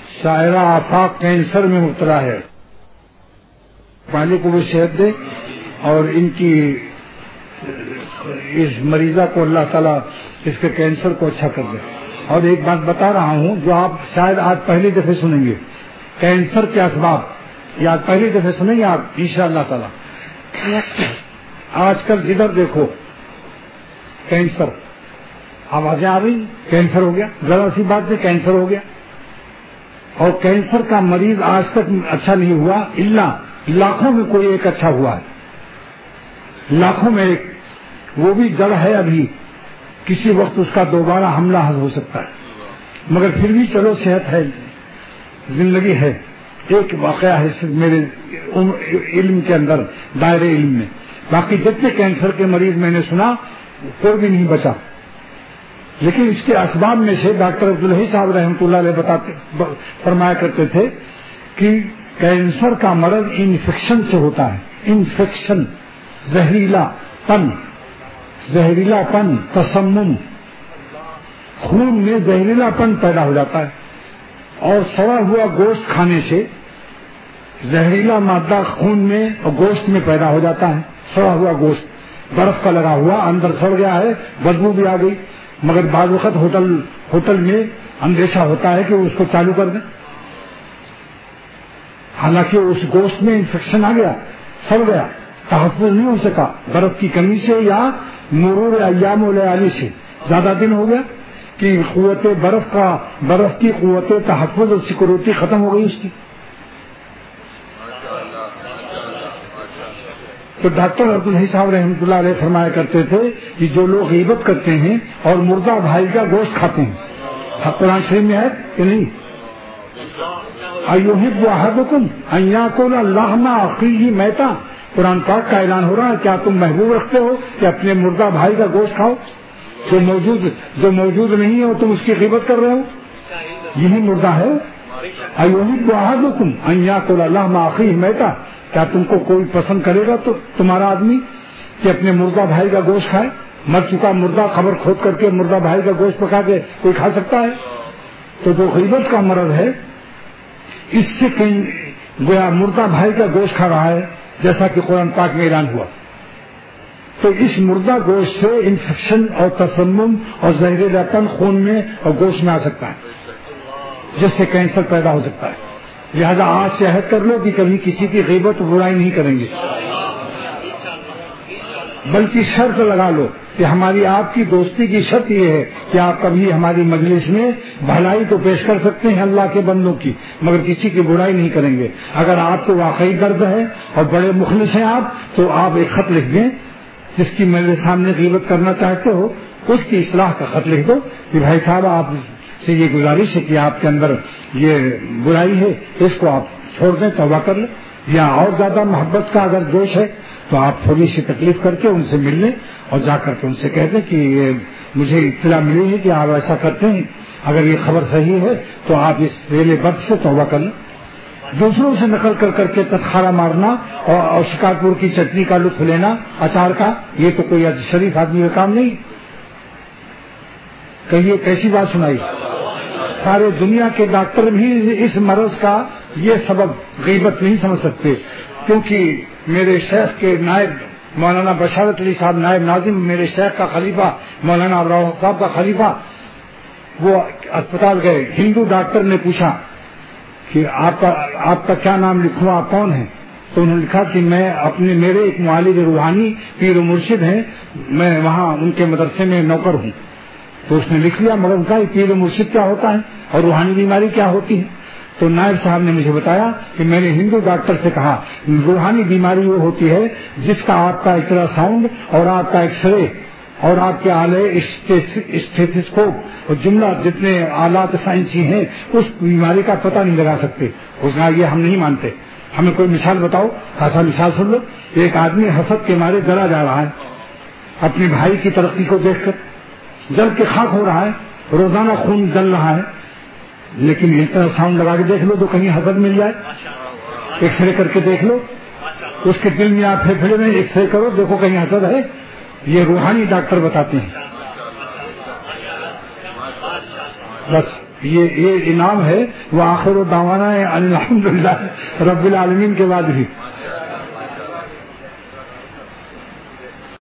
شاعرہ آفاق cancer میں مبتلا ہے، پہلے کو بھی صحت دے اور ان کی اس مریضہ کو اللہ تعالیٰ اس کے کینسر کو اچھا کر دے۔ اور ایک بات بتا رہا ہوں جو آپ شاید آج پہلی دفعہ سنیں گے، کینسر کے اسباب، یا پہلی دفعہ سنیں گے آپ انشاءاللہ تعالیٰ۔ آج کل جدھر دیکھو کینسر، آوازیں آ رہی، کینسر ہو گیا، ذرا سی بات سے کینسر ہو گیا، اور کینسر کا مریض آج تک اچھا نہیں ہوا، الا لاکھوں میں کوئی ایک اچھا ہوا ہے، لاکھوں میں ایک، وہ بھی جڑ ہے، ابھی کسی وقت اس کا دوبارہ حملہ ہو سکتا ہے، مگر پھر بھی چلو صحت ہے، زندگی ہے۔ ایک واقعہ ہے میرے علم کے اندر، دائرے علم میں، باقی جتنے کینسر کے مریض میں نے سنا کوئی بھی نہیں بچا۔ لیکن اس کے اسباب میں سے ڈاکٹر عبدالحی صاحب رحمۃ اللہ علیہ فرمایا کرتے تھے کہ کینسر کا مرض انفیکشن سے ہوتا ہے، انفیکشن، زہریلا پن، تسمم، خون میں زہریلا پن پیدا ہو جاتا ہے، اور سڑا ہوا گوشت کھانے سے زہریلا مادہ خون میں اور گوشت میں پیدا ہو جاتا ہے، سڑا ہوا گوشت برف کا لگا ہوا اندر سڑ گیا ہے، بدبو بھی آ گئی، مگر بعض وقت ہوٹل میں اندیشہ ہوتا ہے کہ اس کو چالو کر دیں، حالانکہ اس گوشت میں انفیکشن آ گیا، سڑ گیا، تحفظ نہیں ہو سکا برف کی کمی سے یا مرور ایام و لیالی سے، زیادہ دن ہو گیا کہ برف کی قوت تحفظ اور سیکورٹی ختم ہو گئی اس کی۔ تو ڈاکٹر عبدالحی صاحب رحمۃ اللہ علیہ فرمایا کرتے تھے کہ جو لوگ غیبت کرتے ہیں اور مردہ بھائی کا گوشت کھاتے ہیں، قرآن شریف میں ہے کہ نہیں، ایحب احدکم ان یاکل لحم اخیہ میتا، قرآن پاک کا اعلان ہو رہا ہے، کیا تم محبوب رکھتے ہو کہ اپنے مردہ بھائی کا گوشت کھاؤ؟ جو موجود نہیں ہے وہ تم اس کی غیبت کر رہے ہو، یہی مردہ ہے۔ ایحب احدکم ان یاکل لحم اخیہ میتا، کیا تم کو کوئی پسند کرے گا تو تمہارا آدمی کہ اپنے مردہ بھائی کا گوشت کھائے؟ مر چکا مردہ قبر کھود کر کے مردہ بھائی کا گوشت پکا کے کوئی کھا سکتا ہے؟ تو جو غیبت کا مرض ہے اس سے کہیں گویا مردہ بھائی کا گوشت کھا رہا ہے، جیسا کہ قرآن پاک میں اعلان ہوا، تو اس مردہ گوشت سے انفیکشن اور تسمم اور زہریلا پن خون میں اور گوشت میں آ سکتا ہے، جس سے کینسر پیدا ہو سکتا ہے۔ لہذا آج سے عہد کر لو کہ کبھی کسی کی غیبت برائی نہیں کریں گے، بلکہ شرط لگا لو کہ ہماری آپ کی دوستی کی شرط یہ ہے کہ آپ کبھی ہماری مجلس میں بھلائی تو پیش کر سکتے ہیں اللہ کے بندوں کی، مگر کسی کی برائی نہیں کریں گے۔ اگر آپ کو واقعی درد ہے اور بڑے مخلص ہیں آپ، تو آپ ایک خط لکھ دیں، جس کی میرے سامنے غیبت کرنا چاہتے ہو اس کی اصلاح کا خط لکھ دو کہ بھائی صاحب آپ سے یہ گزارش ہے کہ آپ کے اندر یہ برائی ہے، اس کو آپ چھوڑ دیں، توبہ کر لیں، یا اور زیادہ محبت کا اگر جوش ہے تو آپ تھوڑی سی تکلیف کر کے ان سے مل لیں اور جا کر کے ان سے کہہ دیں کہ یہ مجھے اطلاع ملی ہے کہ آپ ایسا کرتے ہیں، اگر یہ خبر صحیح ہے تو آپ اس ریلے بد سے توبہ کر لیں۔ دوسروں سے نقل کر کے تتخارا مارنا اور شکارپور کی چٹنی کا لطف لینا، اچار کا، یہ تو کوئی شریف آدمی کا کام نہیں۔ کہیے کیسی بات سنائی؟ سارے دنیا کے ڈاکٹر بھی اس مرض کا یہ سبب غیبت نہیں سمجھ سکتے، کیونکہ میرے شیخ کے نائب مولانا بشارت علی صاحب نائب ناظم، میرے شیخ کا خلیفہ مولانا ابراہیم صاحب کا خلیفہ، وہ اسپتال گئے، ہندو ڈاکٹر نے پوچھا کہ آپ کا کیا نام لکھوں، آپ کون ہیں؟ تو انہوں نے لکھا کہ میں میرے ایک معالج روحانی پیر و مرشد ہیں، میں وہاں ان کے مدرسے میں نوکر ہوں۔ تو اس نے لکھ لیا، مگر ان کا پیر و مرشد کیا ہوتا ہے اور روحانی بیماری کیا ہوتی ہے؟ تو نائب صاحب نے مجھے بتایا کہ میں نے ہندو ڈاکٹر سے کہا روحانی بیماری وہ ہوتی ہے جس کا آپ کا الٹرا ساؤنڈ اور آپ کا ایکس رے اور آپ کے آلے اسٹیتھوسکوپ اور جملہ جتنے آلات سائنسی ہیں اس بیماری کا پتہ نہیں لگا سکتے۔ اس نے یہ ہم نہیں مانتے، ہمیں کوئی مثال بتاؤ۔ خاصا مثال سن لو، ایک آدمی حسد کے مارے جلا جا رہا ہے، اپنے بھائی کی ترقی کو دیکھ کر جل کے خاک ہو رہا ہے، روزانہ خون جل رہا ہے، لیکن الٹرا ساؤنڈ لگا کے دیکھ لو تو کہیں حسد مل جائے، ایکس رے کر کے دیکھ لو، اس کے دل میں آپ پھیپھڑے میں ایکس رے کرو، دیکھو کہیں حسد ہے۔ یہ روحانی ڈاکٹر بتاتے ہیں۔ بس یہ انعام ہے. وہ آخر و دعوانا ہے الحمدللہ رب العالمین کے بعد بھی